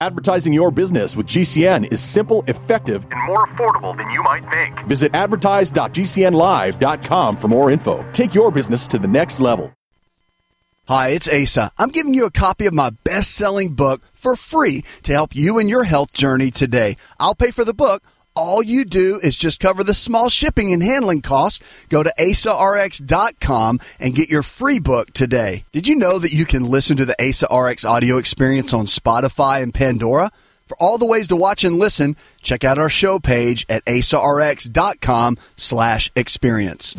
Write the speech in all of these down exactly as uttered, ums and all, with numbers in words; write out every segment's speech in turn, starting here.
Advertising your business with G C N is simple, effective, and more affordable than you might think. Visit advertise dot g c n live dot com for more info. Take your business to the next level. Hi, it's Asa. I'm giving you a copy of my best-selling book for free to help you in your health journey today. I'll pay for the book. All you do is just cover the small shipping and handling costs. Go to asa r x dot com and get your free book today. Did you know that you can listen to the Asa R X audio experience on Spotify and Pandora? For all the ways to watch and listen, check out our show page at asa r x dot com slash experience.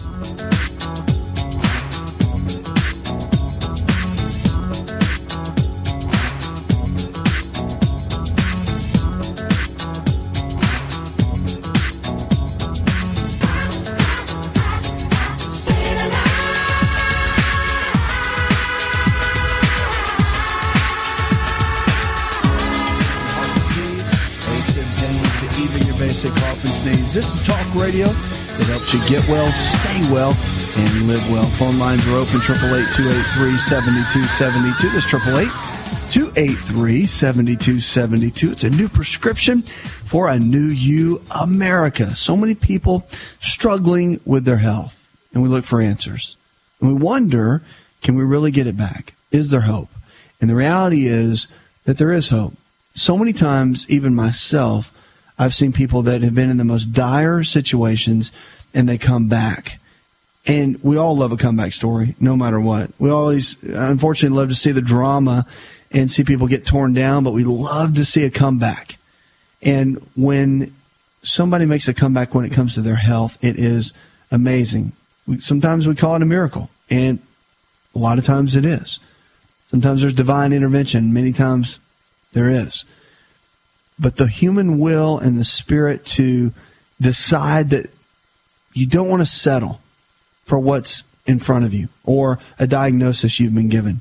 Cough and sneeze. This is Talk Radio that helps you get well, stay well, and live well. Phone lines are open, eight eight eight, two eight three, seven two seven two. That's eight eight eight, two eight three, seven two seven two. It's a new prescription for a new you, America. So many people struggling with their health, and we look for answers. And we wonder, can we really get it back? Is there hope? And the reality is that there is hope. So many times, even myself, I've seen people that have been in the most dire situations, and they come back. And we all love a comeback story, no matter what. We always, unfortunately, love to see the drama and see people get torn down, but we love to see a comeback. And when somebody makes a comeback when it comes to their health, it is amazing. We, sometimes we call it a miracle, and a lot of times it is. Sometimes there's divine intervention. Many times there is. But the human will and the spirit to decide that you don't want to settle for what's in front of you or a diagnosis you've been given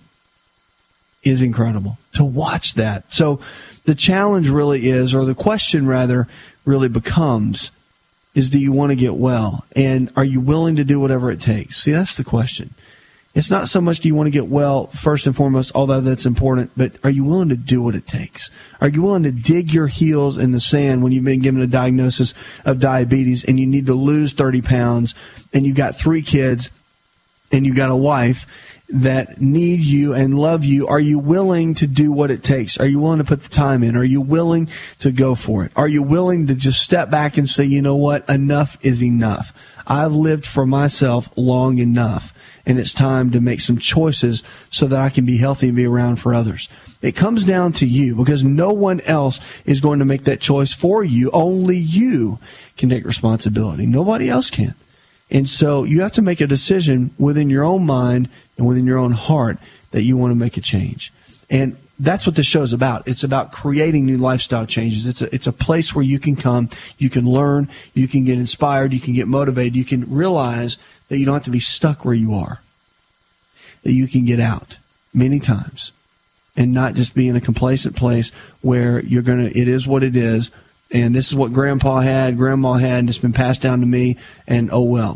is incredible. To watch that. So the challenge really is, or the question rather, really becomes, is do you want to get well? And are you willing to do whatever it takes? See, that's the question. It's not so much do you want to get well, first and foremost, although that's important, but are you willing to do what it takes? Are you willing to dig your heels in the sand when you've been given a diagnosis of diabetes and you need to lose thirty pounds and you've got three kids and you've got a wife that need you and love you? Are you willing to do what it takes? Are you willing to put the time in? Are you willing to go for it? Are you willing to just step back and say, you know what, enough is enough? I've lived for myself long enough, and it's time to make some choices so that I can be healthy and be around for others. It comes down to you, because no one else is going to make that choice for you. Only you can take responsibility. Nobody else can. And so you have to make a decision within your own mind and within your own heart that you want to make a change. And that's what this show is about. It's about creating new lifestyle changes. It's a, it's a place where you can come, you can learn, you can get inspired, you can get motivated, you can realize that you don't have to be stuck where you are, that you can get out many times and not just be in a complacent place where you're going to, it is what it is, and this is what grandpa had, grandma had, and it's been passed down to me, and oh well.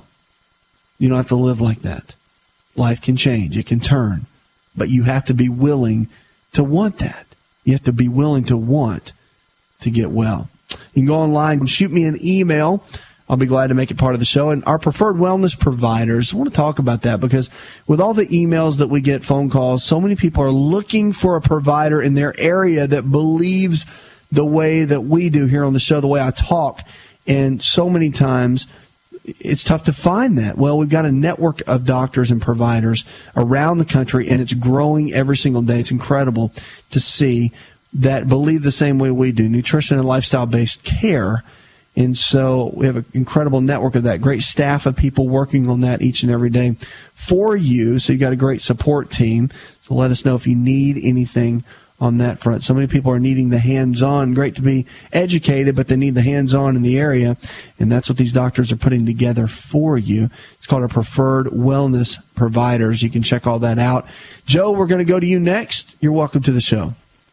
You don't have to live like that. Life can change. It can turn. But you have to be willing to want that. You have to be willing to want to get well. You can go online and shoot me an email. I'll be glad to make it part of the show. And our preferred wellness providers, I want to talk about that, because with all the emails that we get, phone calls, so many people are looking for a provider in their area that believes the way that we do here on the show, the way I talk. And so many times it's tough to find that. Well, we've got a network of doctors and providers around the country, and it's growing every single day. It's incredible to see that believe the same way we do, nutrition and lifestyle-based care. And so we have an incredible network of that, great staff of people working on that each and every day for you. So you've got a great support team. So let us know if you need anything on that front. So many people are needing the hands-on. Great to be educated, but they need the hands-on in the area, and that's what these doctors are putting together for you. It's called a preferred wellness providers. You can check all that out. Joe, we're going to go to you next. You're welcome to the show.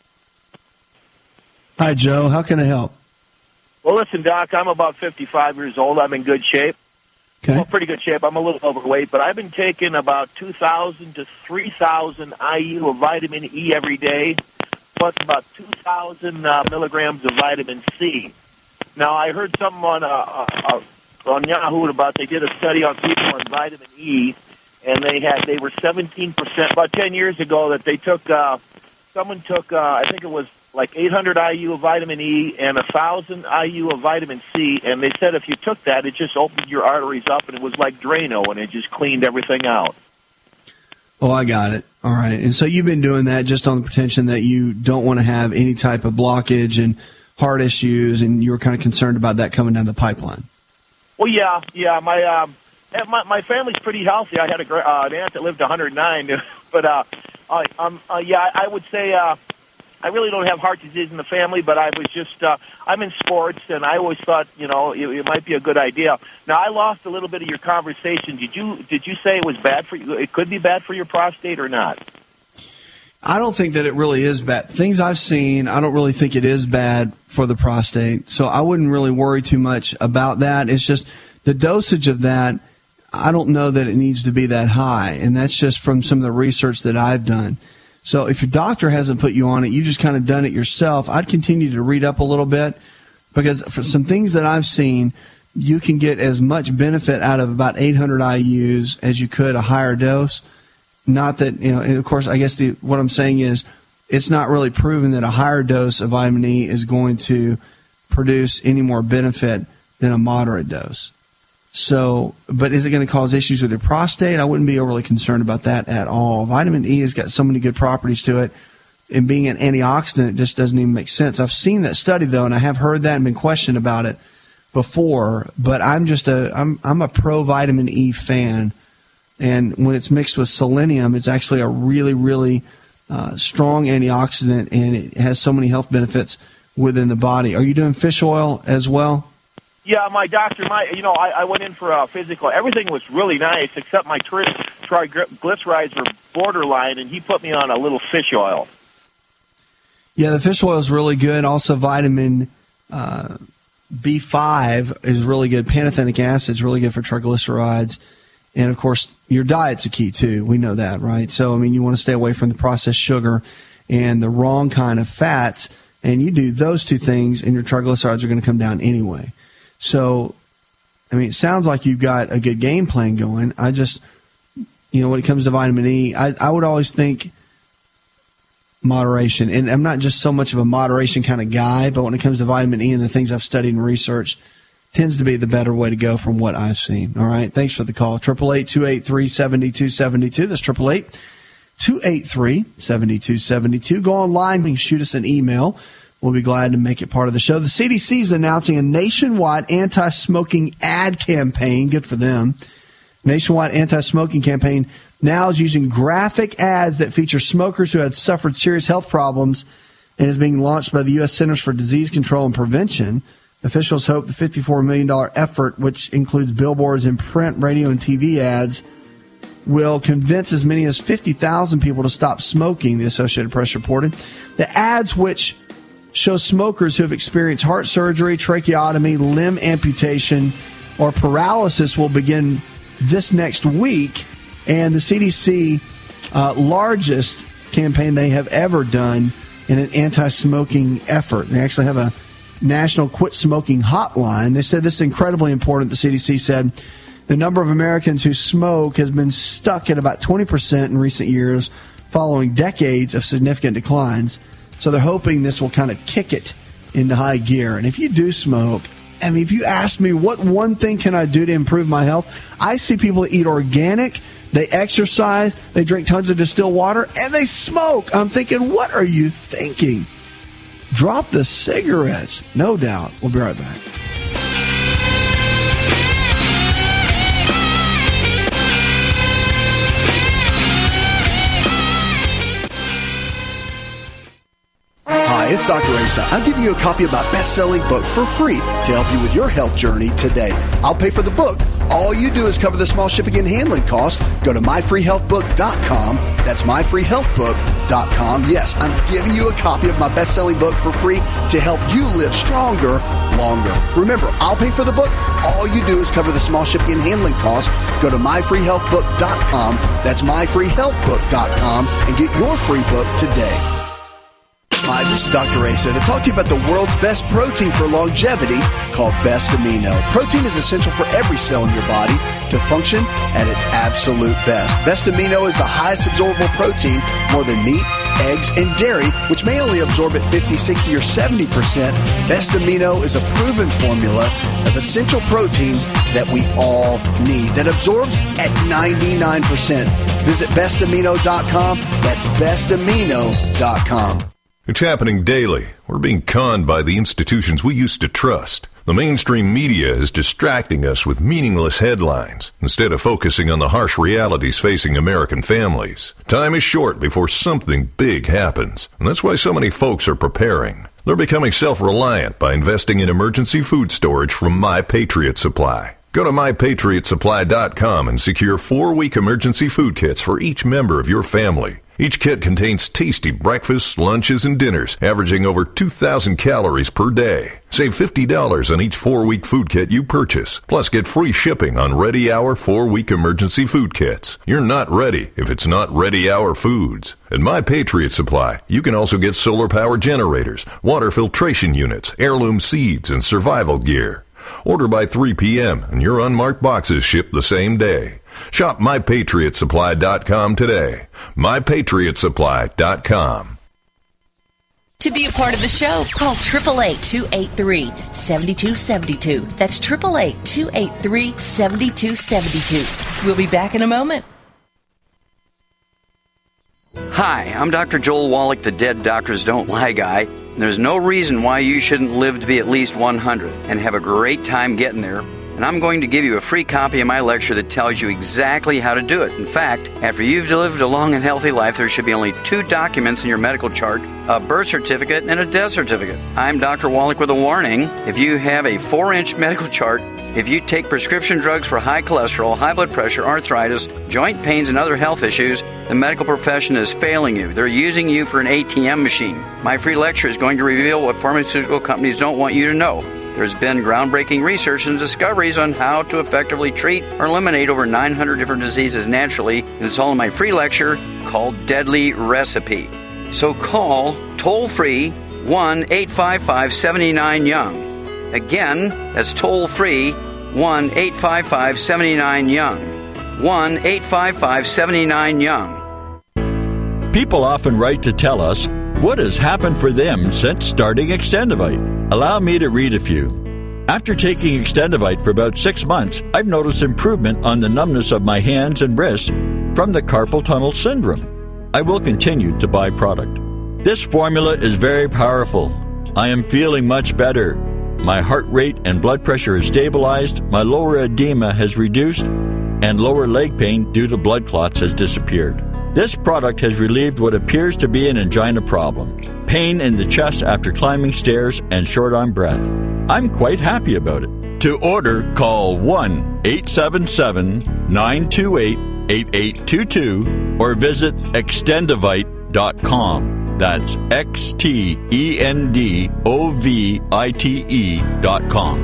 Hi, Joe. How can I help? Well, listen, Doc, I'm about fifty-five years old. I'm in good shape. Okay. Well, pretty good shape. I'm a little overweight, but I've been taking about two thousand to three thousand I U of vitamin E every day, plus about two thousand uh, milligrams of vitamin C. Now, I heard something on, uh, uh, on Yahoo about they did a study on people on vitamin E, and they had they were seventeen percent, about ten years ago, that they took, uh, someone took, uh, I think it was like eight hundred I U of vitamin E and one thousand I U of vitamin C, and they said if you took that, it just opened your arteries up, and it was like Drano, and it just cleaned everything out. Oh, I got it. All right. And so you've been doing that just on the pretension that you don't want to have any type of blockage and heart issues, and you were kind of concerned about that coming down the pipeline. Well, yeah, yeah. My um, my, my family's pretty healthy. I had a, uh, an aunt that lived one hundred nine, but uh, uh, um, uh, yeah, I would say uh, I really don't have heart disease in the family, but I was just uh, I'm in sports, and I always thought, you know, it, it might be a good idea. Now, I lost a little bit of your conversation. Did you did you say it was bad for you? It could be bad for your prostate or not? I don't think that it really is bad. Things I've seen, I don't really think it is bad for the prostate. So I wouldn't really worry too much about that. It's just the dosage of that, I don't know that it needs to be that high. And that's just from some of the research that I've done. So if your doctor hasn't put you on it, you just kind of done it yourself, I'd continue to read up a little bit, because for some things that I've seen, you can get as much benefit out of about eight hundred I U's as you could a higher dose. Not that, you know, and of course, I guess the, what I'm saying is it's not really proven that a higher dose of vitamin E is going to produce any more benefit than a moderate dose. So, but is it going to cause issues with your prostate? I wouldn't be overly concerned about that at all. Vitamin E has got so many good properties to it, and being an antioxidant, it just doesn't even make sense. I've seen that study, though, and I have heard that and been questioned about it before, but I'm just a, I'm, I'm a pro vitamin E fan. And when it's mixed with selenium, it's actually a really, really uh, strong antioxidant, and it has so many health benefits within the body. Are you doing fish oil as well? Yeah, my doctor, my you know, I, I went in for a physical. Everything was really nice, except my tri- triglycerides were borderline, and he put me on a little fish oil. Yeah, the fish oil is really good. Also, vitamin uh, B five is really good. Pantothenic acid is really good for triglycerides. And, of course, your diet's a key, too. We know that, right? So, I mean, you want to stay away from the processed sugar and the wrong kind of fats. And you do those two things, and your triglycerides are going to come down anyway. So, I mean, it sounds like you've got a good game plan going. I just, you know, when it comes to vitamin E, I, I would always think moderation. And I'm not just so much of a moderation kind of guy, but when it comes to vitamin E and the things I've studied and researched, tends to be the better way to go from what I've seen. All right. Thanks for the call. eight eight eight, two eight three, seven two seven two. That's eight eight eight, two eight three, seven two seven two. Go online. You can shoot us an email. We'll be glad to make it part of the show. The C D C is announcing a nationwide anti-smoking ad campaign. Good for them. Nationwide anti-smoking campaign now is using graphic ads that feature smokers who had suffered serious health problems, and is being launched by the U S Centers for Disease Control and Prevention. Officials hope the fifty-four million dollars effort, which includes billboards and print, radio, and T V ads, will convince as many as fifty thousand people to stop smoking, the Associated Press reported. The ads, which show smokers who have experienced heart surgery, tracheotomy, limb amputation, or paralysis, will begin this next week. And the C D C, uh, largest campaign they have ever done in an anti-smoking effort. They actually have a National Quit Smoking Hotline. They said this is incredibly important. The C D C said the number of Americans who smoke has been stuck at about twenty percent in recent years, following decades of significant declines. So they're hoping this will kind of kick it into high gear. And if you do smoke, I mean, if you ask me what one thing can I do to improve my health, I see people that eat organic, they exercise, they drink tons of distilled water, and they smoke. I'm thinking, what are you thinking? Drop the cigarettes. No doubt. We'll be right back. Hi, it's Doctor Asa. I'm giving you a copy of my best-selling book for free to help you with your health journey today. I'll pay for the book. All you do is cover the small shipping and handling costs. Go to my free health book dot com. That's my free health book dot com. Yes, I'm giving you a copy of my best-selling book for free to help you live stronger, longer. Remember, I'll pay for the book. All you do is cover the small shipping and handling costs. Go to my free health book dot com. That's my free health book dot com and get your free book today. Hi, this is Doctor Asa to talk to you about the world's best protein for longevity called Best Amino. Protein is essential for every cell in your body to function at its absolute best. Best Amino is the highest absorbable protein, more than meat, eggs, and dairy, which may only absorb at fifty, sixty, or seventy percent. Best Amino is a proven formula of essential proteins that we all need that absorbs at ninety-nine percent. Visit best amino dot com. That's best amino dot com. It's happening daily. We're being conned by the institutions we used to trust. The mainstream media is distracting us with meaningless headlines instead of focusing on the harsh realities facing American families. Time is short before something big happens, and that's why so many folks are preparing. They're becoming self-reliant by investing in emergency food storage from My Patriot Supply. Go to my patriot supply dot com and secure four-week emergency food kits for each member of your family. Each kit contains tasty breakfasts, lunches, and dinners, averaging over two thousand calories per day. Save fifty dollars on each four-week food kit you purchase. Plus, get free shipping on Ready Hour four-week emergency food kits. You're not ready if it's not Ready Hour foods. At My Patriot Supply, you can also get solar power generators, water filtration units, heirloom seeds, and survival gear. Order by three p.m. and your unmarked boxes ship the same day. Shop my patriot supply dot com today. my patriot supply dot com. To be a part of the show, call eight eight eight, two eight three, seven two seven two. That's eight eight eight, two eight three, seven two seven two. We'll be back in a moment. Hi, I'm Doctor Joel Wallach, the Dead Doctors Don't Lie guy. There's no reason why you shouldn't live to be at least one hundred and have a great time getting there. And I'm going to give you a free copy of my lecture that tells you exactly how to do it. In fact, after you've lived a long and healthy life, there should be only two documents in your medical chart, a birth certificate and a death certificate. I'm Doctor Wallach with a warning. If you have a four-inch medical chart, if you take prescription drugs for high cholesterol, high blood pressure, arthritis, joint pains, and other health issues, the medical profession is failing you. They're using you for an A T M machine. My free lecture is going to reveal what pharmaceutical companies don't want you to know. There's been groundbreaking research and discoveries on how to effectively treat or eliminate over nine hundred different diseases naturally, and it's all in my free lecture called Deadly Recipe. So call toll-free one eight five five, seven nine, young. Again, that's toll-free one eight five five, seven nine, young. one eight five five, seven nine, young. People often write to tell us what has happened for them since starting Extendivite. Allow me to read a few. After taking Extendivite for about six months, I've noticed improvement on the numbness of my hands and wrists from the carpal tunnel syndrome. I will continue to buy product. This formula is very powerful. I am feeling much better. My heart rate and blood pressure is stabilized, my lower edema has reduced, and lower leg pain due to blood clots has disappeared. This product has relieved what appears to be an angina problem, pain in the chest after climbing stairs, and short on breath. I'm quite happy about it. To order, call one eight seven seven, nine two eight, eight eight two two or visit extendivite dot com. That's X T E N D O V I T E dot com.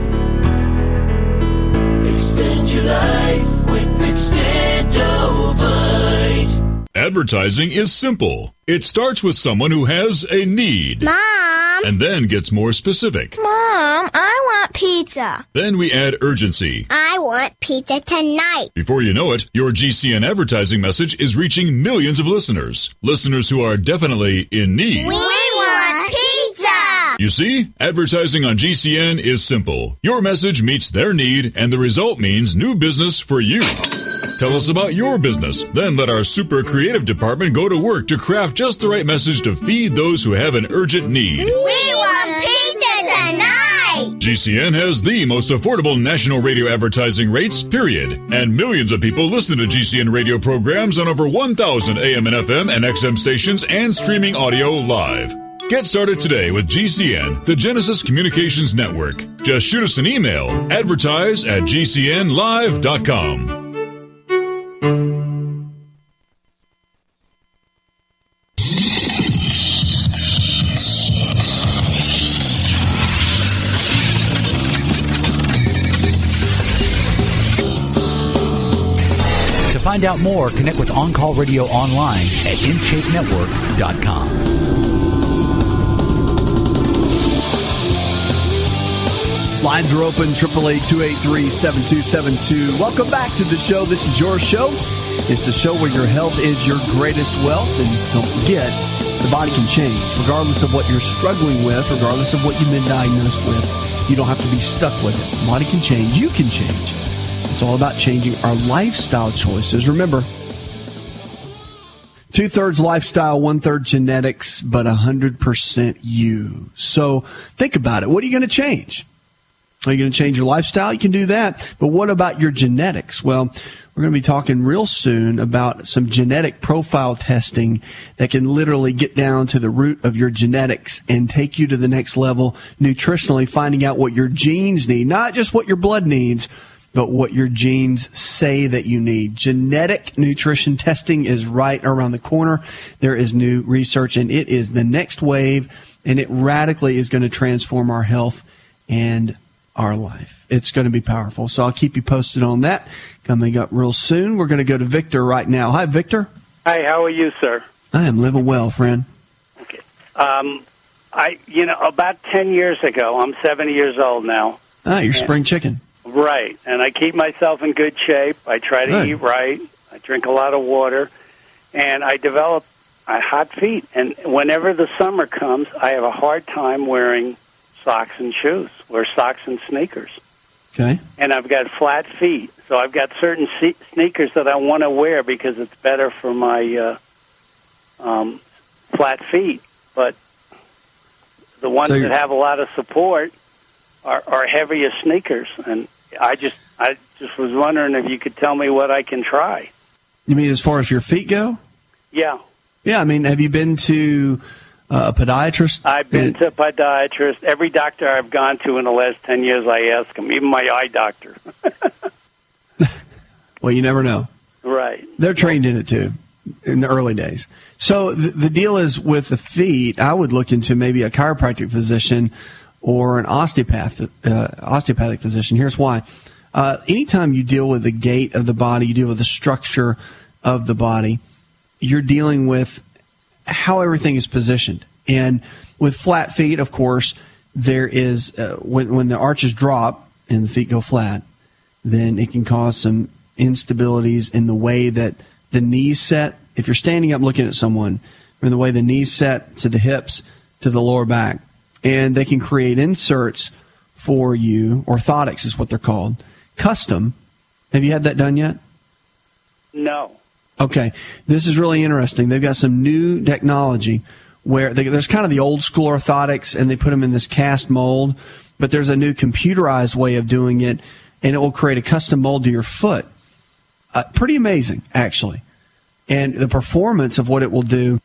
Extend your life with Extendovite. Advertising is simple. It starts with someone who has a need. Mom! And then gets more specific. Mom, I want pizza. Then we add urgency. I want pizza tonight. Before you know it, your G C N advertising message is reaching millions of listeners. Listeners who are definitely in need. We want pizza! You see, advertising on G C N is simple. Your message meets their need, and the result means new business for you. Tell us about your business. Then let our super creative department go to work to craft just the right message to feed those who have an urgent need. We want pizza tonight! G C N has the most affordable national radio advertising rates, period. And millions of people listen to G C N radio programs on over one thousand A M and F M and X M stations and streaming audio live. Get started today with G C N, the Genesis Communications Network. Just shoot us an email, advertise at G C N live dot com. To find out more, connect with On Call Radio online at in shape network dot com. Lines are open, eight eight eight, two eight three, seven two seven two. Welcome back to the show. This is your show. It's the show where your health is your greatest wealth. And don't forget, the body can change. Regardless of what you're struggling with, regardless of what you've been diagnosed with, you don't have to be stuck with it. The body can change. You can change. It's all about changing our lifestyle choices. Remember, two-thirds lifestyle, one-third genetics, but one hundred percent you. So think about it. What are you going to change? Are you going to change your lifestyle? You can do that. But what about your genetics? Well, we're going to be talking real soon about some genetic profile testing that can literally get down to the root of your genetics and take you to the next level nutritionally, finding out what your genes need, not just what your blood needs, but what your genes say that you need. Genetic nutrition testing is right around the corner. There is new research, and it is the next wave, and it radically is going to transform our health and our life. It's going to be powerful. So I'll keep you posted on that. Coming up real soon, we're going to go to Victor right now. Hi, Victor. Hi, how are you, sir? I am living well, friend. Okay. Um, I, you know, about ten years ago, I'm seventy years old now. Ah, you're spring chicken. Right, and I keep myself in good shape. I try to Good. eat right. I drink a lot of water, and I develop uh, hot feet. And whenever the summer comes, I have a hard time wearing socks and shoes, wear socks and sneakers. Okay. And I've got flat feet, so I've got certain se- sneakers that I want to wear because it's better for my uh, um, flat feet. But the ones So that you're- have a lot of support are, are heavier sneakers, and I just I just was wondering if you could tell me what I can try. You mean as far as your feet go? Yeah. Yeah, I mean, have you been to uh, a podiatrist? I've been to a podiatrist. Every doctor I've gone to in the last ten years, I ask them, even my eye doctor. Well, you never know. Right. They're trained in it, too, in the early days. So the, the deal is with the feet, I would look into maybe a chiropractic physician or an osteopath, uh, osteopathic physician. Here's why. Uh, anytime you deal with the gait of the body, you deal with the structure of the body, you're dealing with how everything is positioned. And with flat feet, of course, there is, uh, when, when the arches drop and the feet go flat, then it can cause some instabilities in the way that the knees set. If you're standing up looking at someone, or the way the knees set to the hips, to the lower back, and they can create inserts for you. Orthotics is what they're called. Custom. Have you had that done yet? No. Okay. This is really interesting. They've got some new technology where they, there's kind of the old school orthotics, and they put them in this cast mold, but there's a new computerized way of doing it, and it will create a custom mold to your foot. Uh, pretty amazing, actually. And the performance of what it will do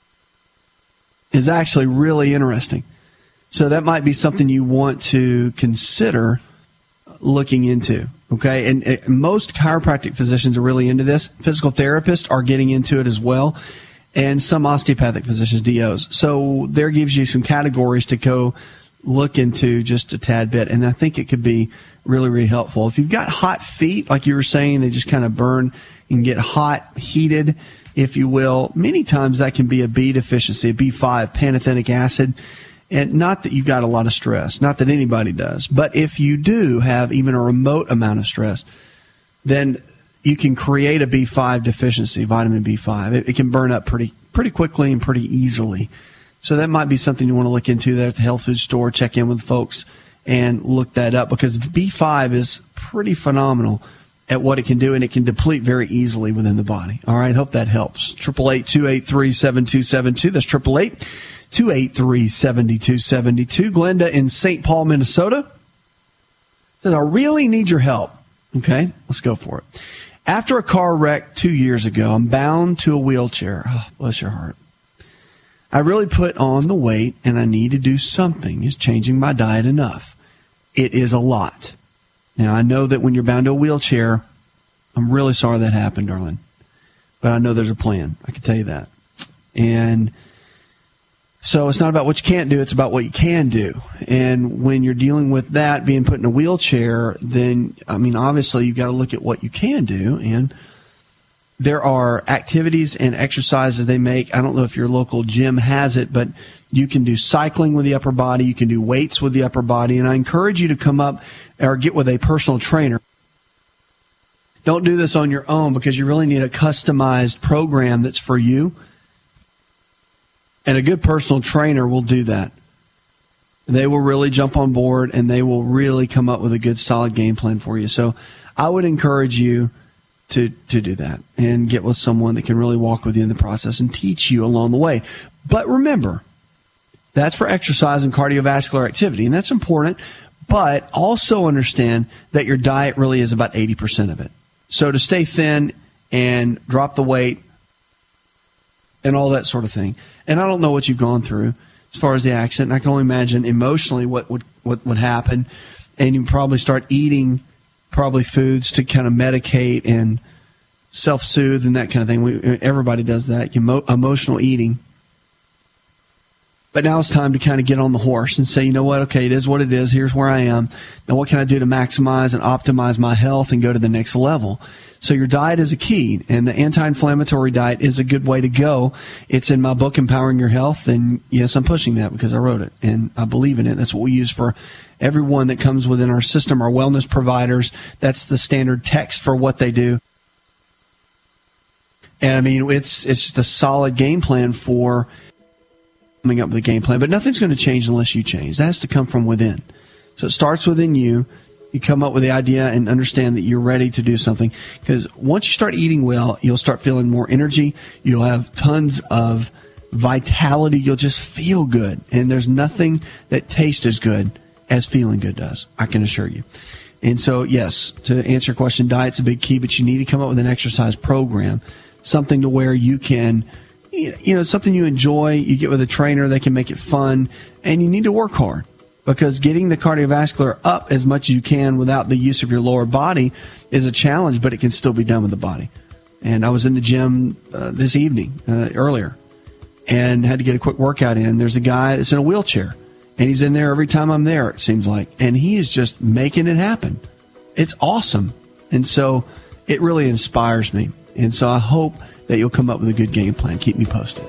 is actually really interesting. So that might be something you want to consider looking into, okay? And uh, most chiropractic physicians are really into this. Physical therapists are getting into it as well, and some osteopathic physicians, D Os. So there gives you some categories to go look into just a tad bit, and I think it could be really, really helpful. If you've got hot feet, like you were saying, they just kind of burn and get hot, heated, if you will. Many times that can be a B deficiency, a B five, pantothenic acid. And not that you've got a lot of stress, not that anybody does, but if you do have even a remote amount of stress, then you can create a B five deficiency, vitamin B five. It, it can burn up pretty pretty quickly and pretty easily. So that might be something you want to look into there at the health food store, check in with folks and look that up, because B five is pretty phenomenal at what it can do, and it can deplete very easily within the body. All right, hope that helps. eight eight eight, two eight three, seven two seven two. That's eight eight eight, two eight three, seven two seven two. Glenda in Saint Paul, Minnesota says, I really need your help. Okay, let's go for it. After a car wreck two years ago, I'm bound to a wheelchair. Oh, bless your heart. I really put on the weight, and I need to do something. Is changing my diet enough? It is a lot. Now, I know that when you're bound to a wheelchair, I'm really sorry that happened, darling. But I know there's a plan. I can tell you that. And so it's not about what you can't do. It's about what you can do. And when you're dealing with that, being put in a wheelchair, then, I mean, obviously you've got to look at what you can do. And there are activities and exercises they make. I don't know if your local gym has it, but You can do cycling with the upper body. You can do weights with the upper body. And I encourage you to come up or get with a personal trainer. Don't do this on your own because you really need a customized program that's for you. And a good personal trainer will do that. They will really jump on board and they will really come up with a good, solid game plan for you. So I would encourage you to, to do that and get with someone that can really walk with you in the process and teach you along the way. But remember, that's for exercise and cardiovascular activity, and that's important. But also understand that your diet really is about eighty percent of it. So to stay thin and drop the weight and all that sort of thing. And I don't know what you've gone through as far as the accident. I can only imagine emotionally what would what would happen. And you probably start eating probably foods to kind of medicate and self-soothe and that kind of thing. We, everybody does that, emo- emotional eating. But now it's time to kind of get on the horse and say, you know what, okay, it is what it is. Here's where I am. Now what can I do to maximize and optimize my health and go to the next level? So your diet is a key, and the anti-inflammatory diet is a good way to go. It's in my book, Empowering Your Health, and yes, I'm pushing that because I wrote it, and I believe in it. That's what we use for everyone that comes within our system, our wellness providers. That's the standard text for what they do. And, I mean, it's it's just a solid game plan for coming up with a game plan. But nothing's going to change unless you change. That has to come from within. So it starts within you. You come up with the idea and understand that you're ready to do something. Because once you start eating well, you'll start feeling more energy. You'll have tons of vitality. You'll just feel good. And there's nothing that tastes as good as feeling good does, I can assure you. And so, yes, to answer your question, diet's a big key, but you need to come up with an exercise program, something to where you can, you know, something you enjoy. You get with a trainer, they can make it fun, and you need to work hard. Because getting the cardiovascular up as much as you can without the use of your lower body is a challenge, but it can still be done with the body. And I was in the gym uh, this evening, uh, earlier, and had to get a quick workout in. There's a guy that's in a wheelchair, and he's in there every time I'm there, it seems like. And he is just making it happen. It's awesome. And so it really inspires me. And so I hope that you'll come up with a good game plan. Keep me posted.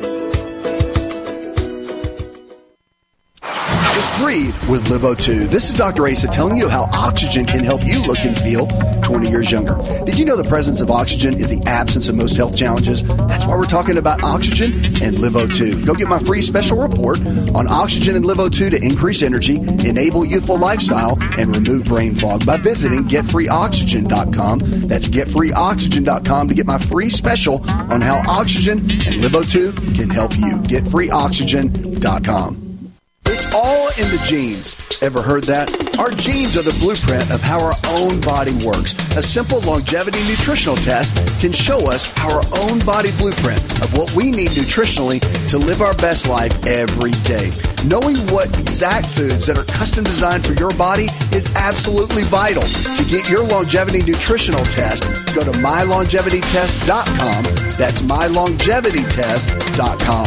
Breathe with Live O two. This is Doctor Asa telling you how oxygen can help you look and feel twenty years younger. Did you know the presence of oxygen is the absence of most health challenges? That's why we're talking about oxygen and Live O two. Go get my free special report on oxygen and Live O two to increase energy, enable youthful lifestyle, and remove brain fog by visiting get free oxygen dot com. That's get free oxygen dot com to get my free special on how oxygen and Live O two can help you. get free oxygen dot com. It's all in the genes. Ever heard that? Our genes are the blueprint of how our own body works. A simple longevity nutritional test can show us our own body blueprint of what we need nutritionally to live our best life every day. Knowing what exact foods that are custom designed for your body is absolutely vital. To get your longevity nutritional test, go to my longevity test dot com. That's my longevity test dot com.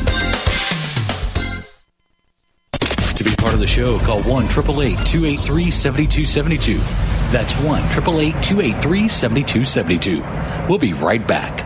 To be part of the show, call one eight eight eight, two eight three, seven two seven two. That's one eight eight eight, two eight three, seven two seven two. We'll be right back.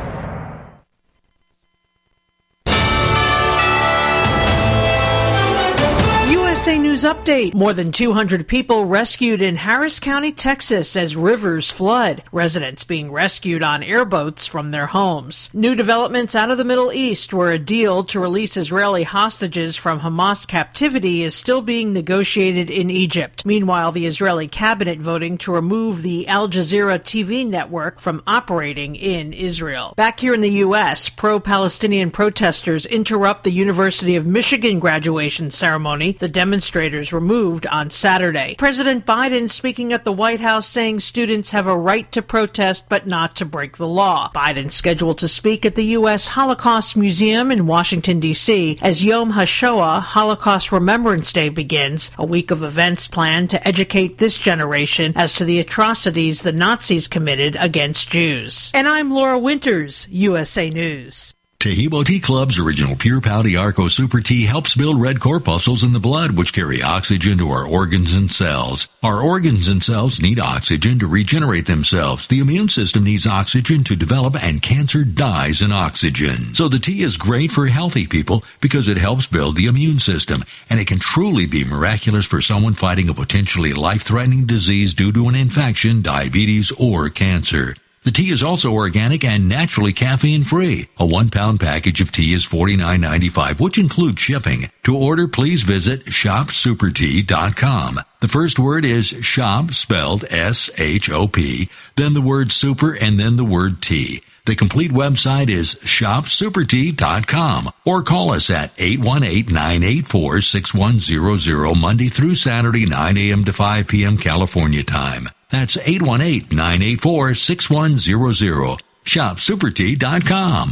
U S A News Update. More than two hundred people rescued in Harris County, Texas as rivers flood. Residents being rescued on airboats from their homes. New developments out of the Middle East, where a deal to release Israeli hostages from Hamas captivity is still being negotiated in Egypt. Meanwhile, the Israeli cabinet voting to remove the Al Jazeera T V network from operating in Israel. Back here in the U S, pro-Palestinian protesters interrupt the University of Michigan graduation ceremony. The demonstrators removed on Saturday. President Biden speaking at the White House saying students have a right to protest but not to break the law. Biden scheduled to speak at the U S Holocaust Museum in Washington, D C as Yom HaShoah, Holocaust Remembrance Day, begins, a week of events planned to educate this generation as to the atrocities the Nazis committed against Jews. And I'm Laura Winters, U S A News. Tehebo Tea Club's original Pure Pouty Arco Super Tea helps build red corpuscles in the blood, which carry oxygen to our organs and cells. Our organs and cells need oxygen to regenerate themselves. The immune system needs oxygen to develop, and cancer dies in oxygen. So the tea is great for healthy people because it helps build the immune system, and it can truly be miraculous for someone fighting a potentially life-threatening disease due to an infection, diabetes, or cancer. The tea is also organic and naturally caffeine-free. A one-pound package of tea is forty-nine ninety-five, which includes shipping. To order, please visit shop super tea dot com. The first word is shop, spelled S H O P, then the word super, and then the word tea. The complete website is shop super tea dot com, or call us at eight one eight, nine eight four, six one zero zero Monday through Saturday, nine a.m. to five p.m. California time. That's eight one eight, nine eight four, six one zero zero. shop super tea dot com.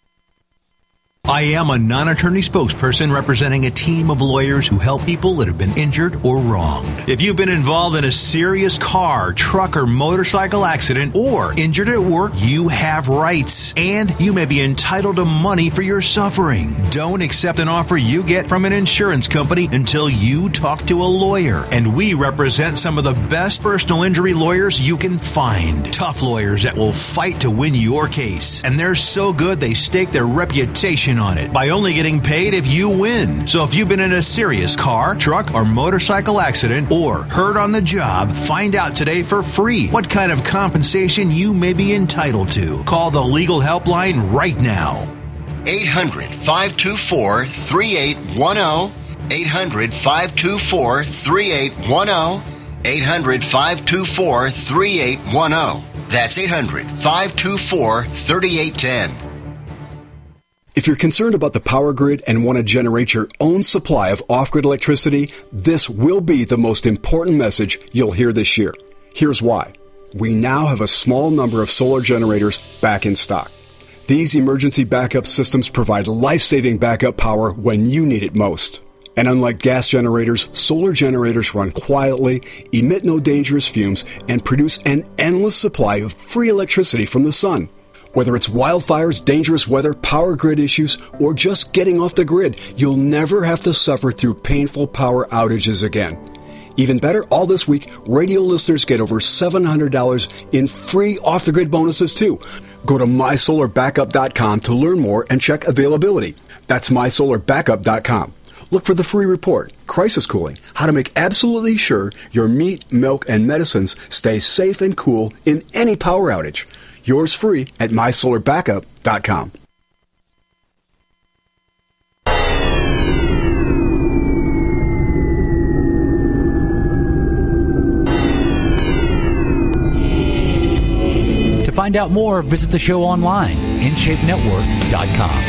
I am a non-attorney spokesperson representing a team of lawyers who help people that have been injured or wronged. If you've been involved in a serious car, truck, or motorcycle accident, or injured at work, you have rights, and you may be entitled to money for your suffering. Don't accept an offer you get from an insurance company until you talk to a lawyer. And we represent some of the best personal injury lawyers you can find. Tough lawyers that will fight to win your case. And they're so good they stake their reputation on it by only getting paid if you win. So if you've been in a serious car, truck, or motorcycle accident, or hurt on the job, find out today for free what kind of compensation you may be entitled to. Call the legal helpline right now. eight hundred, five two four, three eight one zero. eight hundred, five two four, three eight one zero. eight hundred, five two four, three eight one zero. That's eight hundred, five two four, three eight one zero. If you're concerned about the power grid and want to generate your own supply of off-grid electricity, this will be the most important message you'll hear this year. Here's why. We now have a small number of solar generators back in stock. These emergency backup systems provide life-saving backup power when you need it most. And unlike gas generators, solar generators run quietly, emit no dangerous fumes, and produce an endless supply of free electricity from the sun. Whether it's wildfires, dangerous weather, power grid issues, or just getting off the grid, you'll never have to suffer through painful power outages again. Even better, all this week, radio listeners get over seven hundred dollars in free off-the-grid bonuses, too. Go to my solar backup dot com to learn more and check availability. That's my solar backup dot com. Look for the free report, Crisis Cooling, how to make absolutely sure your meat, milk, and medicines stay safe and cool in any power outage. Yours free at my solar backup dot com. To find out more, visit the show online, in shape network dot com.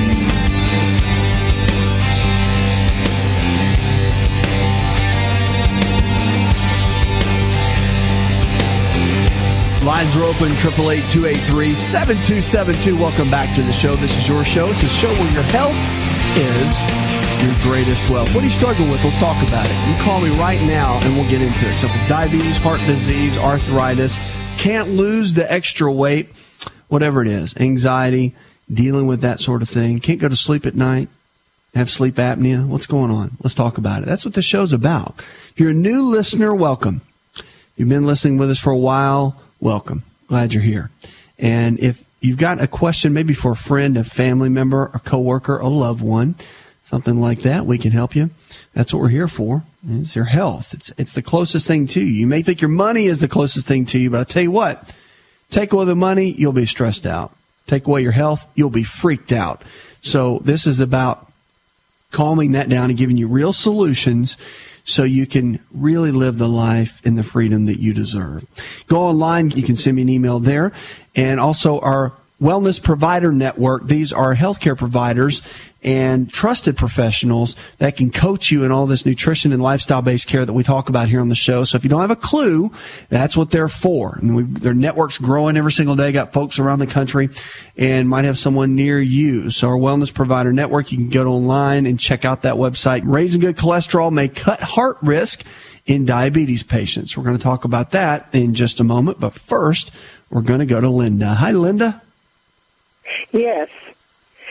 Lines are open, eight eight eight, two eight three, seven two seven two. Welcome back to the show. This is your show. It's a show where your health is your greatest wealth. What do you struggle with? Let's talk about it. You call me right now and we'll get into it. So if it's diabetes, heart disease, arthritis, can't lose the extra weight, whatever it is, anxiety, dealing with that sort of thing, can't go to sleep at night, have sleep apnea, what's going on? Let's talk about it. That's what the show's about. If you're a new listener, welcome. If you've been listening with us for a while, welcome. Glad you're here. And if you've got a question maybe for a friend, a family member, a coworker, a loved one, something like that, we can help you. That's what we're here for. It's your health. It's it's the closest thing to you. You may think your money is the closest thing to you, but I'll tell you what, take away the money, you'll be stressed out. Take away your health, you'll be freaked out. So this is about calming that down and giving you real solutions so you can really live the life and the freedom that you deserve. Go online. You can send me an email there. And also our Wellness Provider Network. These are healthcare providers and trusted professionals that can coach you in all this nutrition and lifestyle-based care that we talk about here on the show. So if you don't have a clue, that's what they're for. And we, their network's growing every single day. Got folks around the country and might have someone near you. So our Wellness Provider Network, you can go online and check out that website. Raising good cholesterol may cut heart risk in diabetes patients. We're going to talk about that in just a moment. But first, we're going to go to Linda. Hi, Linda. Yes.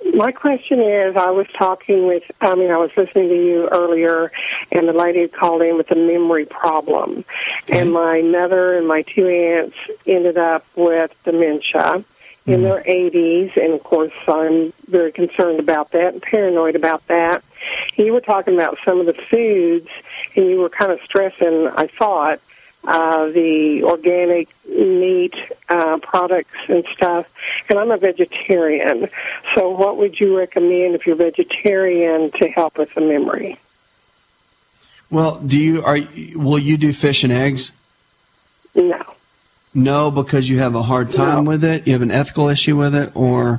My question is, I was talking with, I mean, I was listening to you earlier, and the lady had called in with a memory problem. Okay. And my mother and my two aunts ended up with dementia in their eighties, and of course I'm very concerned about that and paranoid about that. You were talking about some of the foods, and you were kind of stressing, I thought, uh, the organic meat uh, products and stuff, and I'm a vegetarian. So what would you recommend if you're vegetarian to help with the memory? Well, do you are will you do fish and eggs? No. No, because you have a hard time no. with it? You have an ethical issue with it, or?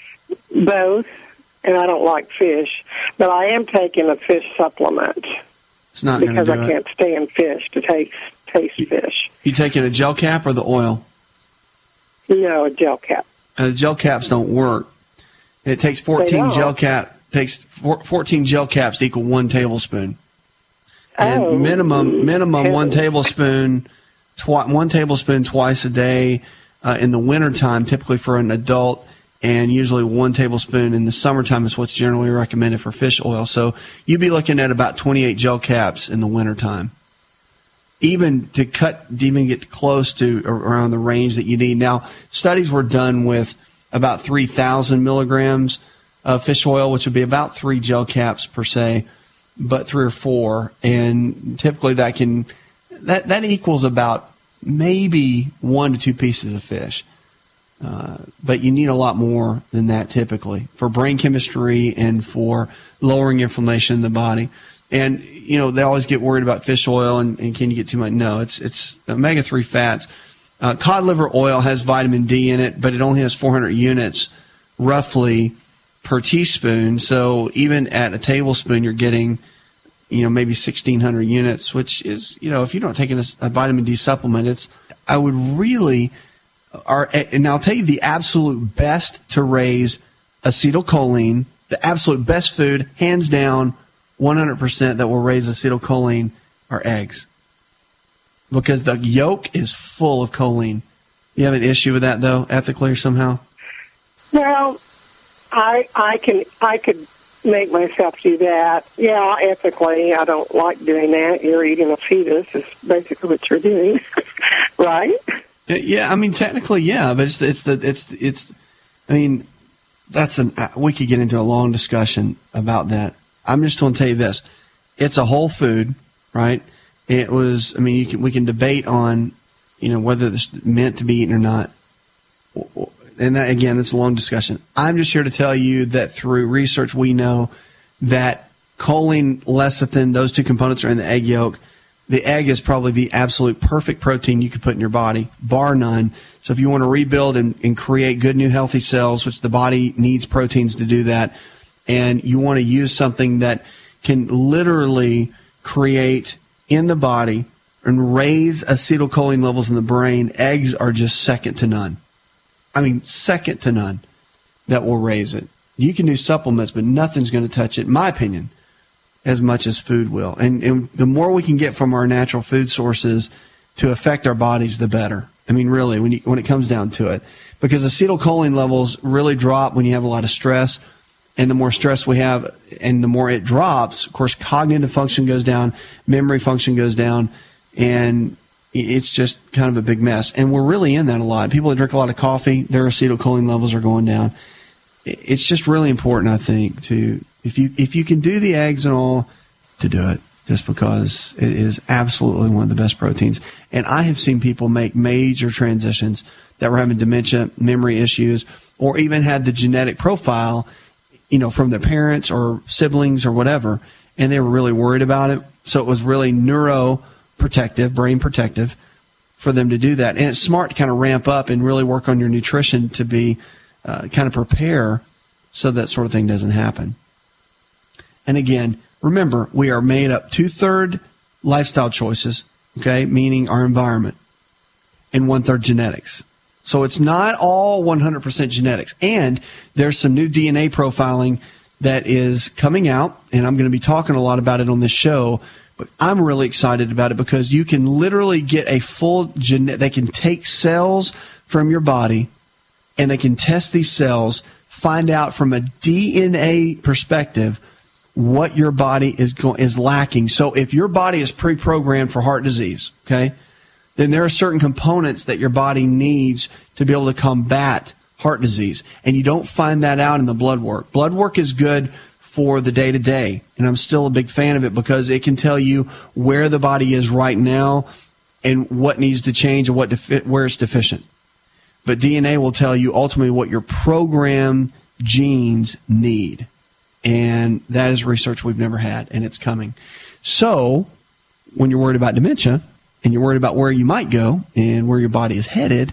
Both, and I don't like fish, but I am taking a fish supplement. It's not going to do Because I can't stand fish to taste, taste fish. You taking a gel cap or the oil? No, a gel cap. Uh, the gel caps don't work. It takes fourteen gel cap takes fourteen gel caps to equal one tablespoon. And oh. minimum minimum one tablespoon Twi- one tablespoon twice a day uh, in the wintertime, typically for an adult, and usually one tablespoon in the summertime is what's generally recommended for fish oil. So you'd be looking at about twenty-eight gel caps in the wintertime, even to cut, to even get close to around the range that you need. Now, studies were done with about three thousand milligrams of fish oil, which would be about three gel caps per se, but three or four, and typically that can... That that equals about maybe one to two pieces of fish. Uh, but you need a lot more than that typically for brain chemistry and for lowering inflammation in the body. And, you know, they always get worried about fish oil and, and can you get too much? No, it's it's omega three fats. Uh, cod liver oil has vitamin D in it, but it only has four hundred units roughly per teaspoon. So even at a tablespoon, you're getting... you know, maybe sixteen hundred units, which is, you know, if you don't take a, a vitamin D supplement, it's, I would really, are, and I'll tell you the absolute best to raise acetylcholine, the absolute best food, hands down, one hundred percent that will raise acetylcholine are eggs. Because the yolk is full of choline. You have an issue with that, though, ethically or somehow? Well, I I can, I could... make myself do that. Yeah, ethically, I don't like doing that. You're eating a fetus is basically what you're doing, right? Yeah, I mean, technically, yeah, but it's it's the it's it's. I mean, that's an we could get into a long discussion about that. I'm just going to tell you this: it's a whole food, right? It was. I mean, you can we can debate on, you know, whether it's meant to be eaten or not. And that, again, that's a long discussion. I'm just here to tell you that through research, we know that choline, lecithin, those two components are in the egg yolk. The egg is probably the absolute perfect protein you could put in your body, bar none. So if you want to rebuild and, and create good, new, healthy cells, which the body needs proteins to do that, and you want to use something that can literally create in the body and raise acetylcholine levels in the brain, eggs are just second to none. I mean, second to none that will raise it. You can do supplements, but nothing's going to touch it, in my opinion, as much as food will. And, and the more we can get from our natural food sources to affect our bodies, the better. I mean, really, when you, when it comes down to it. Because acetylcholine levels really drop when you have a lot of stress. And the more stress we have and the more it drops, of course, cognitive function goes down, memory function goes down, and it's just kind of a big mess. And we're really in that a lot. People that drink a lot of coffee, their acetylcholine levels are going down. It's just really important, I think, to if you if you can do the eggs and all, to do it, just because it is absolutely one of the best proteins. And I have seen people make major transitions that were having dementia, memory issues, or even had the genetic profile, you know, from their parents or siblings or whatever, and they were really worried about it. So it was really neuro protective, brain protective for them to do that. And it's smart to kind of ramp up and really work on your nutrition to be uh, kind of prepare so that sort of thing doesn't happen. And again, remember, we are made up two-third lifestyle choices, okay, meaning our environment, and one-third genetics. So it's not all one hundred percent genetics. And there's some new D N A profiling that is coming out, and I'm going to be talking a lot about it on this show. But I'm really excited about it because you can literally get a full genetic. They can take cells from your body and they can test these cells, find out from a D N A perspective what your body is go- is lacking. So if your body is pre-programmed for heart disease, okay, then there are certain components that your body needs to be able to combat heart disease. And you don't find that out in the blood work. Blood work is good for the day-to-day, and I'm still a big fan of it because it can tell you where the body is right now and what needs to change and what defi- where it's deficient. But D N A will tell you ultimately what your programmed genes need. And that is research we've never had, and it's coming. So when you're worried about dementia and you're worried about where you might go and where your body is headed,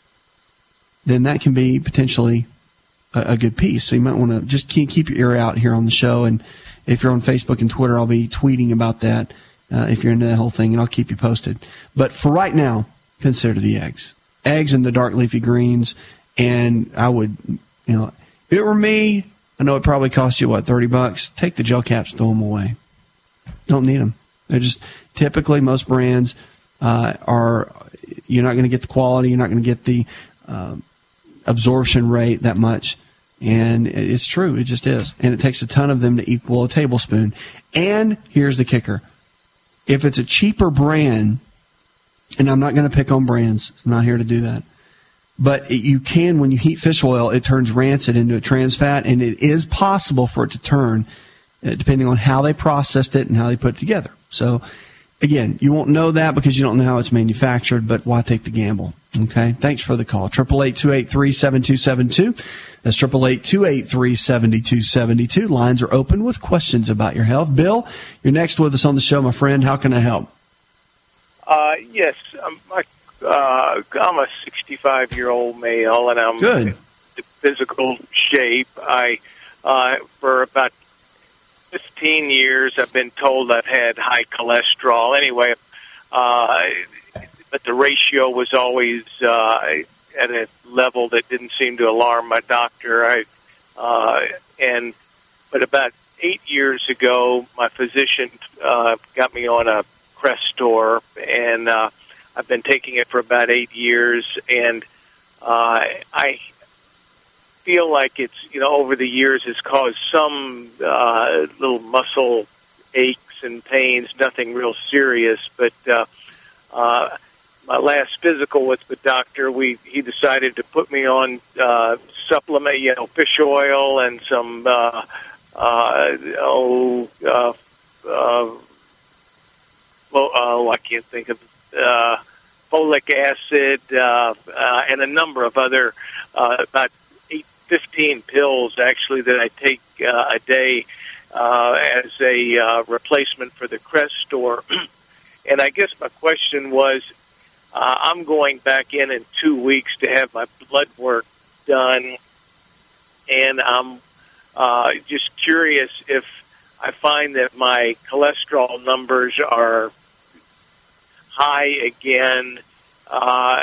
then that can be potentially a, a good piece. So you might want to just keep, keep your ear out here on the show. And if you're on Facebook and Twitter, I'll be tweeting about that uh, if you're into that whole thing, and I'll keep you posted. But for right now, consider the eggs. Eggs and the dark leafy greens. And I would, you know, if it were me, I know it probably cost you, what, thirty bucks? Take the gel caps, throw them away. Don't need them. They're just typically most brands uh, are, you're not going to get the quality, you're not going to get the uh, absorption rate that much. And it's true, it just is. And it takes a ton of them to equal a tablespoon. And here's the kicker. If it's a cheaper brand, and I'm not going to pick on brands, I'm not here to do that. But it, you can, when you heat fish oil, it turns rancid into a trans fat, and it is possible for it to turn, uh, depending on how they processed it and how they put it together. So, again, you won't know that because you don't know how it's manufactured, but why take the gamble? Okay? Thanks for the call. eight eight eight, two eight three, seven two seven two. That's eight eight eight, two eight three, seven two seven two. Lines are open with questions about your health. Bill, you're next with us on the show, my friend. How can I help? Uh, yes, um, I Uh, I'm a sixty-five-year-old male, and I'm Good. in physical shape. I, uh, for about fifteen years, I've been told I've had high cholesterol. Anyway, uh, but the ratio was always uh, at a level that didn't seem to alarm my doctor. I, uh, and but about eight years ago, my physician uh, got me on a Crestor, and uh, I've been taking it for about eight years, and uh, I feel like it's, you know, over the years has caused some uh, little muscle aches and pains, nothing real serious. But uh, uh, my last physical with the doctor, we he decided to put me on uh, supplement, you know, fish oil and some, uh, uh, oh, uh, uh, well, oh, I can't think of Uh, folic acid, uh, uh, and a number of other, uh, about eight, fifteen pills, actually, that I take uh, a day uh, as a uh, replacement for the Crestor. And I guess my question was, uh, I'm going back in in two weeks to have my blood work done, and I'm uh, just curious if I find that my cholesterol numbers are high again. Uh,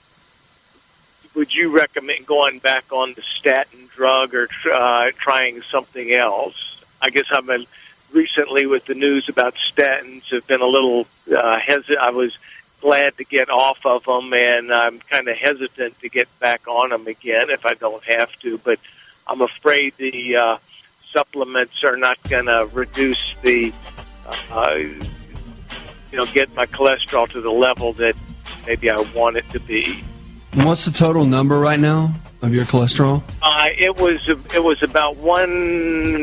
would you recommend going back on the statin drug or uh, trying something else? I guess I've been recently with the news about statins have been a little uh, hesitant. I was glad to get off of them, and I'm kind of hesitant to get back on them again if I don't have to. But I'm afraid the uh, supplements are not going to reduce the uh, you know, get my cholesterol to the level that maybe I want it to be. And what's the total number right now of your cholesterol? Uh, it was it was about one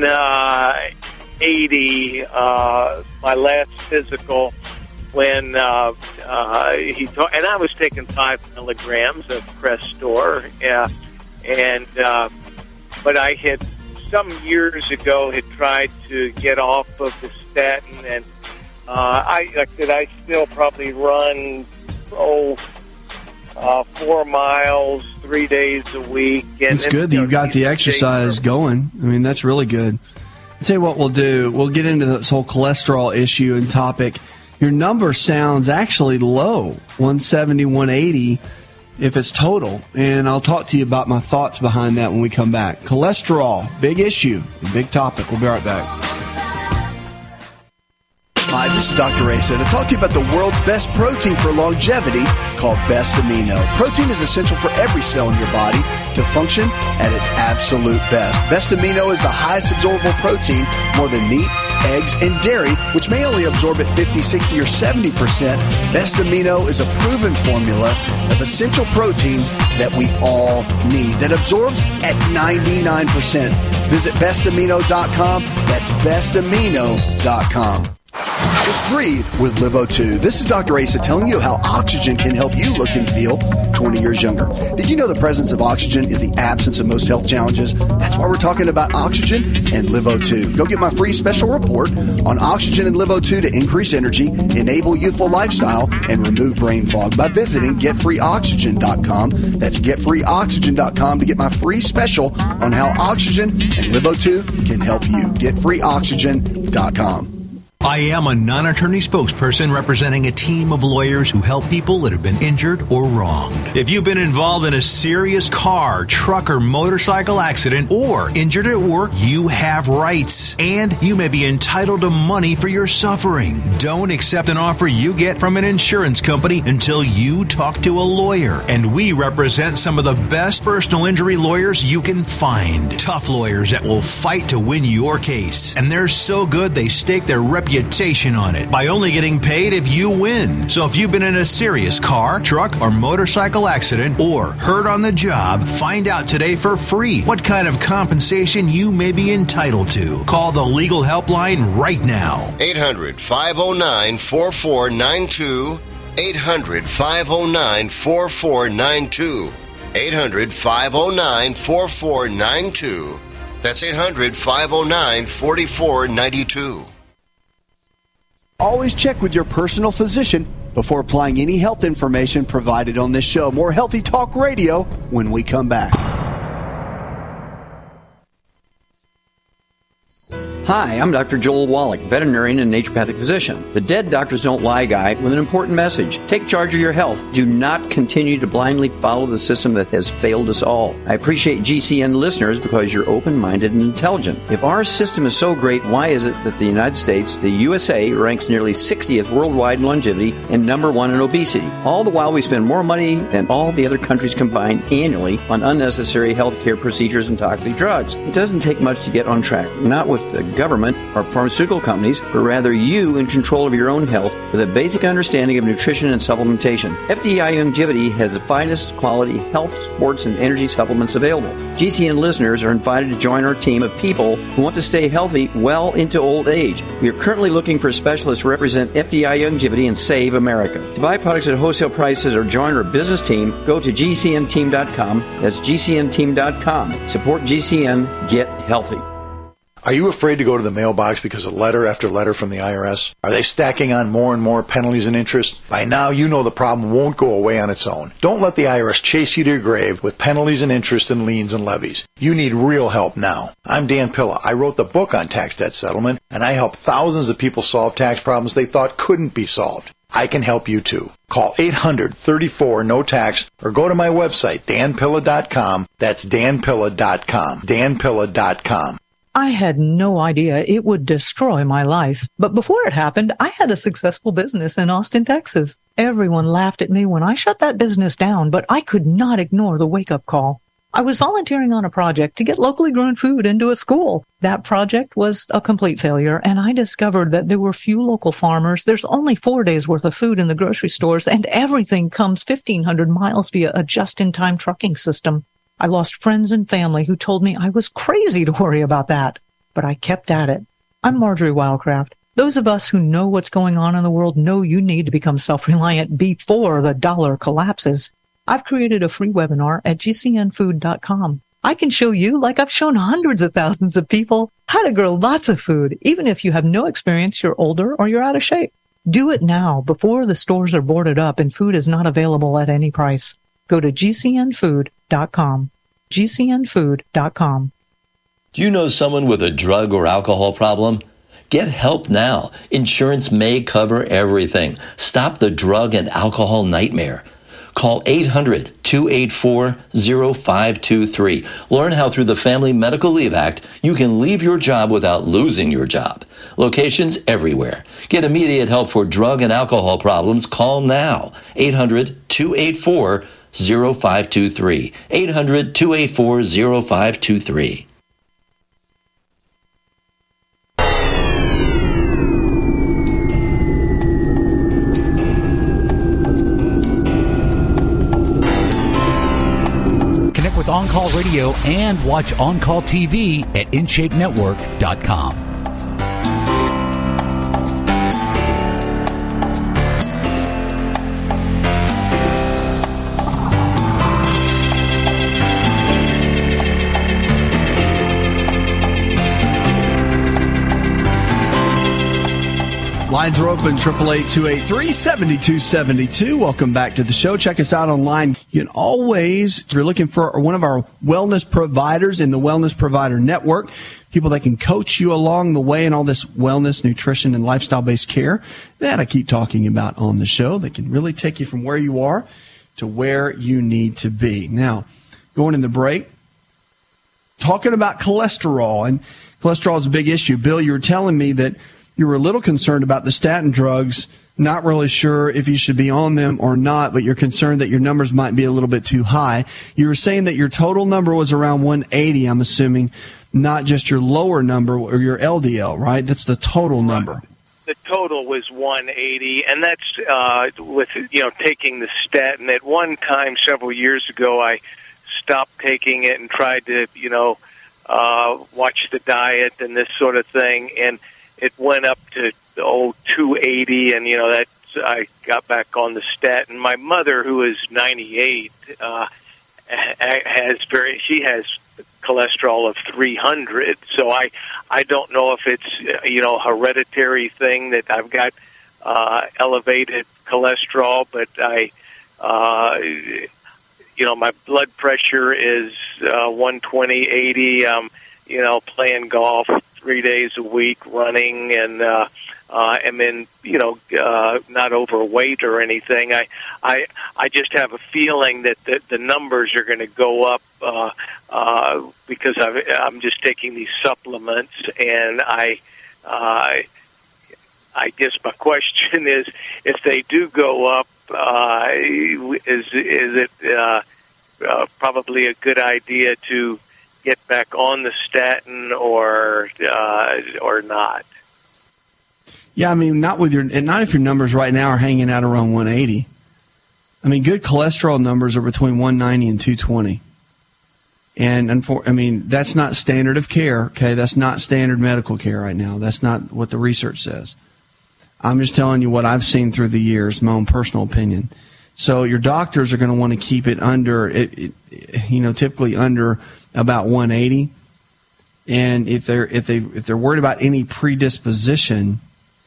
eighty. Uh, my last physical, when uh, uh, he ta- and I was taking five milligrams of Crestor, uh, and uh, but I had some years ago had tried to get off of the statin and. Uh, I like that. I still probably run oh uh, four miles three days a week. And it's good that you got the exercise going. I mean, that's really good. I'll tell you what we'll do. We'll get into this whole cholesterol issue and topic. Your number sounds actually low, one seventy, one eighty, if it's total. And I'll talk to you about my thoughts behind that when we come back. Cholesterol, big issue, big topic. We'll be right back. Hi, this is Doctor Asa to talk to you about the world's best protein for longevity called Best Amino. Protein is essential for every cell in your body to function at its absolute best. Best Amino is the highest absorbable protein, more than meat, eggs, and dairy, which may only absorb at fifty, sixty, or seventy percent. Best Amino is a proven formula of essential proteins that we all need that absorbs at ninety-nine percent. Visit best amino dot com. That's best amino dot com. Just breathe with Live O two. This is Doctor Asa telling you how oxygen can help you look and feel twenty years younger. Did you know the presence of oxygen is the absence of most health challenges? That's why we're talking about oxygen and Live O two. Go get my free special report on oxygen and Live O two to increase energy, enable youthful lifestyle, and remove brain fog by visiting get free oxygen dot com. That's get free oxygen dot com to get my free special on how oxygen and Live O two can help you. get free oxygen dot com. I am a non-attorney spokesperson representing a team of lawyers who help people that have been injured or wronged. If you've been involved in a serious car, truck, or motorcycle accident or injured at work, you have rights, and you may be entitled to money for your suffering. Don't accept an offer you get from an insurance company until you talk to a lawyer. And we represent some of the best personal injury lawyers you can find. Tough lawyers that will fight to win your case. And they're so good they stake their reputation on it by only getting paid if you win. So if you've been in a serious car, truck, or motorcycle accident or hurt on the job, find out today for free what kind of compensation you may be entitled to. Call the legal helpline right now. eight hundred, five oh nine, four four nine two. eight hundred, five oh nine, four four nine two. eight hundred, five oh nine, four four nine two. That's eight hundred, five oh nine, four four nine two. Always check with your personal physician before applying any health information provided on this show. More Healthy Talk Radio when we come back. Hi, I'm Doctor Joel Wallach, veterinarian and naturopathic physician, the Dead Doctors Don't Lie guy with an important message. Take charge of your health. Do not continue to blindly follow the system that has failed us all. I appreciate G C N listeners because you're open-minded and intelligent. If our system is so great, why is it that the United States, the U S A, ranks nearly sixtieth worldwide in longevity and number one in obesity? All the while we spend more money than all the other countries combined annually on unnecessary health care procedures and toxic drugs. It doesn't take much to get on track, not with the government or pharmaceutical companies, but rather you in control of your own health with a basic understanding of nutrition and supplementation. F D I Longevity has the finest quality health, sports, and energy supplements available. G C N listeners are invited to join our team of people who want to stay healthy well into old age. We are currently looking for specialists to represent F D I Longevity and Save America. To buy products at wholesale prices or join our business team, go to G C N team dot com. That's G C N team dot com. Support G C N. Get healthy. Are you afraid to go to the mailbox because of letter after letter from the I R S? Are they stacking on more and more penalties and interest? By now, you know the problem won't go away on its own. Don't let the I R S chase you to your grave with penalties and interest and liens and levies. You need real help now. I'm Dan Pilla. I wrote the book on tax debt settlement, and I help thousands of people solve tax problems they thought couldn't be solved. I can help you too. Call eight hundred, thirty-four, no tax or go to my website, dan pilla dot com. That's dan pilla dot com. dan pilla dot com. I had no idea it would destroy my life. But before it happened, I had a successful business in Austin, Texas. Everyone laughed at me when I shut that business down, but I could not ignore the wake-up call. I was volunteering on a project to get locally grown food into a school. That project was a complete failure, and I discovered that there were few local farmers. There's only four days' worth of food in the grocery stores, and everything comes fifteen hundred miles via a just-in-time trucking system. I lost friends and family who told me I was crazy to worry about that, but I kept at it. I'm Marjorie Wildcraft. Those of us who know what's going on in the world know you need to become self-reliant before the dollar collapses. I've created a free webinar at G C N food dot com. I can show you, like I've shown hundreds of thousands of people, how to grow lots of food, even if you have no experience, you're older, or you're out of shape. Do it now before the stores are boarded up and food is not available at any price. Go to G C N food dot com. G C N food dot com. Do you know someone with a drug or alcohol problem? Get help now. Insurance may cover everything. Stop the drug and alcohol nightmare. Call eight hundred, two eight four, zero five two three. Learn how through the Family Medical Leave Act you can leave your job without losing your job. Locations everywhere. Get immediate help for drug and alcohol problems. Call now. eight hundred, two eight four, zero five two three. eight hundred, two eight four, zero five two three. Connect with On Call Radio and watch On Call T V at in shape network dot com. Lines are open, eight eight eight, two eight three, seven two seven two. Welcome back to the show. Check us out online. You can always, if you're looking for one of our wellness providers in the Wellness Provider Network, people that can coach you along the way in all this wellness, nutrition, and lifestyle-based care that I keep talking about on the show. They can really take you from where you are to where you need to be. Now, going in the break, talking about cholesterol, and cholesterol is a big issue. Bill, you were telling me that you were a little concerned about the statin drugs, not really sure if you should be on them or not, but you're concerned that your numbers might be a little bit too high. You were saying that your total number was around one eighty, I'm assuming, not just your lower number or your L D L, right? That's the total number. The total was one eighty, and that's uh, with, you know, taking the statin. At one time, several years ago, I stopped taking it and tried to, you know, uh, watch the diet and this sort of thing, and it went up to oh two eighty, and you know that I got back on the statin. My mother, who is ninety-eight, uh, has very she has cholesterol of three hundred. So I I don't know if it's you know hereditary thing that I've got uh, elevated cholesterol, but I uh, you know my blood pressure is uh, one twenty eighty. Um, you know playing golf three days a week, running, and uh, uh, am in, you know, uh, not overweight or anything. I, I, I just have a feeling that the, the numbers are going to go up uh, uh, because I've, I'm just taking these supplements, and I, uh, I guess my question is, if they do go up, uh, is is it uh, uh, probably a good idea to get back on the statin or uh, or not? Yeah, I mean, not with your, and not if your numbers right now are hanging out around one eighty. I mean, good cholesterol numbers are between one ninety and two twenty. And, unfor- I mean, that's not standard of care, okay? That's not standard medical care right now. That's not what the research says. I'm just telling you what I've seen through the years, my own personal opinion. So your doctors are going to want to keep it under, it, it, you know, typically under about one eighty. And if they're if they if they're worried about any predisposition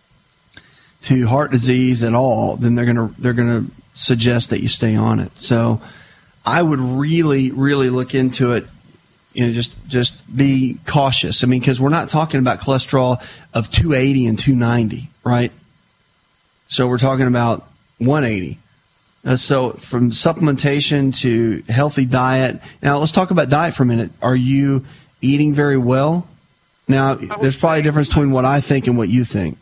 to heart disease at all, then they're gonna they're gonna suggest that you stay on it. So I would really really look into it. You know, just just be cautious. I mean, because we're not talking about cholesterol of two eighty and two ninety, right? So we're talking about one eighty. Uh, so from supplementation to healthy diet. Now, let's talk about diet for a minute. Are you eating very well? Now, there's probably a difference between what I think and what you think.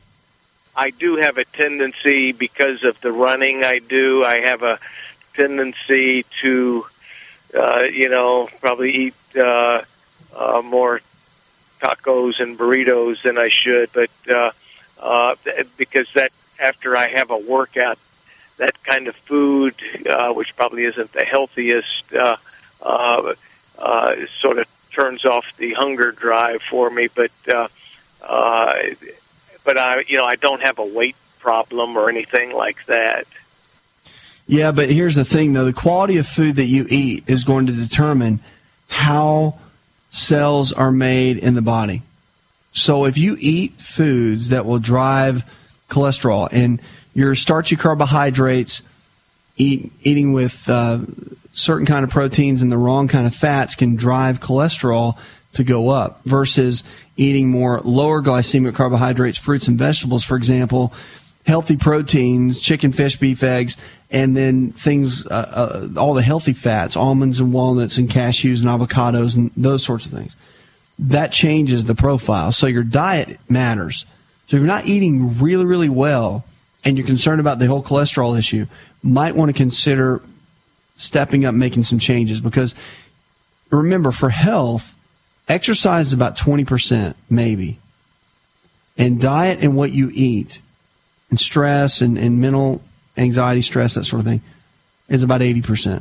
I do have a tendency, because of the running I do, I have a tendency to, uh, you know, probably eat uh, uh, more tacos and burritos than I should. But uh, uh, because that after I have a workout, that kind of food, uh, which probably isn't the healthiest, uh, uh, uh, sort of turns off the hunger drive for me. But uh, uh, but I, you know, I don't have a weight problem or anything like that. Yeah, but here's the thing, though: the quality of food that you eat is going to determine how cells are made in the body. So if you eat foods that will drive cholesterol, and your starchy carbohydrates, eat, eating with uh, certain kind of proteins and the wrong kind of fats can drive cholesterol to go up, versus eating more lower glycemic carbohydrates, fruits and vegetables, for example, healthy proteins, chicken, fish, beef, eggs, and then things, uh, uh, all the healthy fats, almonds and walnuts and cashews and avocados and those sorts of things. That changes the profile. So your diet matters. So if you're not eating really, really well and you're concerned about the whole cholesterol issue, might want to consider stepping up, making some changes. Because remember, for health, exercise is about twenty percent maybe. And diet and what you eat and stress and, and mental anxiety, stress, that sort of thing, is about eighty percent.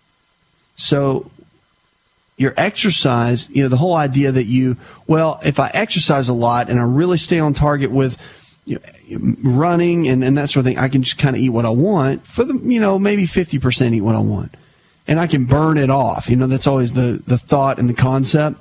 So your exercise, you know, the whole idea that you, well, if I exercise a lot and I really stay on target with you know, running and, and that sort of thing, I can just kind of eat what I want for the, you know, maybe fifty percent eat what I want. And I can burn it off. You know, that's always the, the thought and the concept.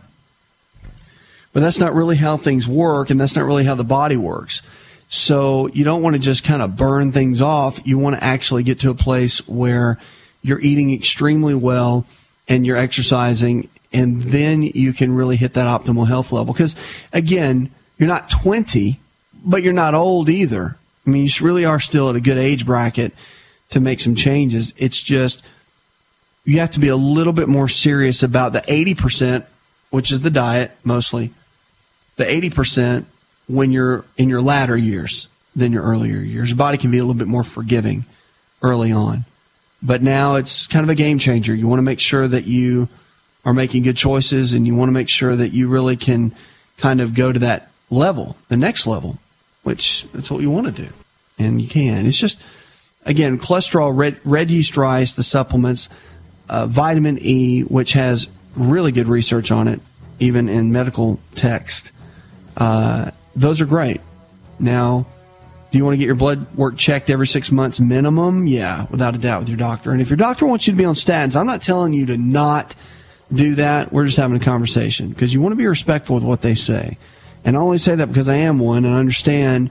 But that's not really how things work, and that's not really how the body works. So you don't want to just kind of burn things off. You want to actually get to a place where you're eating extremely well and you're exercising, and then you can really hit that optimal health level. Because, again, you're not twenty, but you're not old either. I mean, you really are still at a good age bracket to make some changes. It's just you have to be a little bit more serious about the eighty percent, which is the diet mostly, the eighty percent when you're in your latter years than your earlier years. Your body can be a little bit more forgiving early on. But now it's kind of a game changer. You want to make sure that you are making good choices, and you want to make sure that you really can kind of go to that level, the next level, which that's what you want to do. And you can. It's just, again, cholesterol, red, red yeast rice, the supplements, uh, vitamin E, which has really good research on it, even in medical text. Uh, those are great. Now, do you want to get your blood work checked every six months minimum? Yeah, without a doubt, with your doctor. And if your doctor wants you to be on statins, I'm not telling you to not do that. We're just having a conversation because you want to be respectful with what they say. And I only say that because I am one and I understand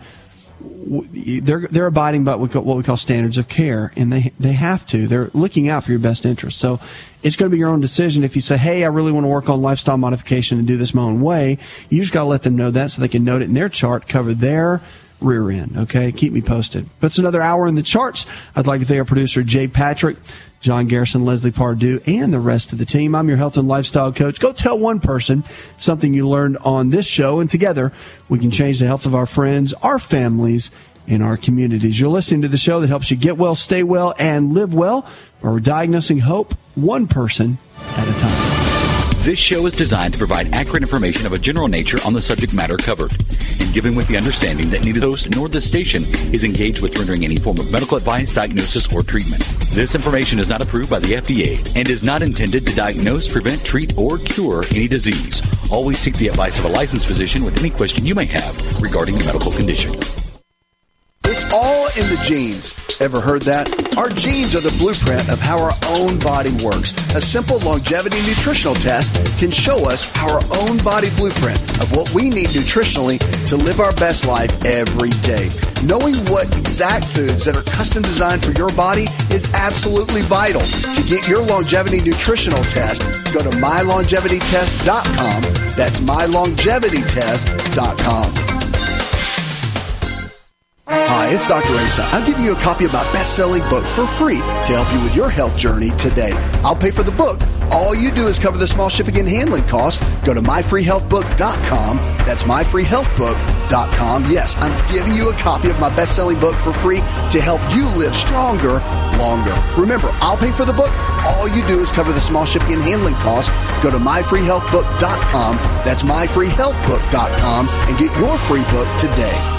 they're they're abiding by what we call standards of care, and they they have to. They're looking out for your best interest. So it's going to be your own decision. If you say, hey, I really want to work on lifestyle modification and do this my own way, you just got to let them know that so they can note it in their chart, cover their rear end. Okay, keep me posted. But it's another hour in the charts. I'd like to thank our producer, Jay Patrick, John Garrison, Leslie Pardue, and the rest of the team. I'm your health and lifestyle coach. Go tell one person something you learned on this show, and together we can change the health of our friends, our families, and our communities. You're listening to the show that helps you get well, stay well, and live well, where we're diagnosing hope one person at a time. This show is designed to provide accurate information of a general nature on the subject matter covered, and given with the understanding that neither the host nor the station is engaged with rendering any form of medical advice, diagnosis, or treatment. This information is not approved by the F D A and is not intended to diagnose, prevent, treat, or cure any disease. Always seek the advice of a licensed physician with any question you may have regarding your medical condition. It's all in the genes. Ever heard that? Our genes are the blueprint of how our own body works. A simple longevity nutritional test can show us our own body blueprint of what we need nutritionally to live our best life every day. Knowing what exact foods that are custom designed for your body is absolutely vital. To get your longevity nutritional test, go to my longevity test dot com. That's my longevity test dot com. Hi, it's Doctor Asa. I'm giving you a copy of my best-selling book for free to help you with your health journey today. I'll pay for the book. All you do is cover the small shipping and handling costs. Go to my free health book dot com. That's my free health book dot com. Yes, I'm giving you a copy of my best-selling book for free to help you live stronger, longer. Remember, I'll pay for the book. All you do is cover the small shipping and handling costs. Go to my free health book dot com. That's my free health book dot com and get your free book today.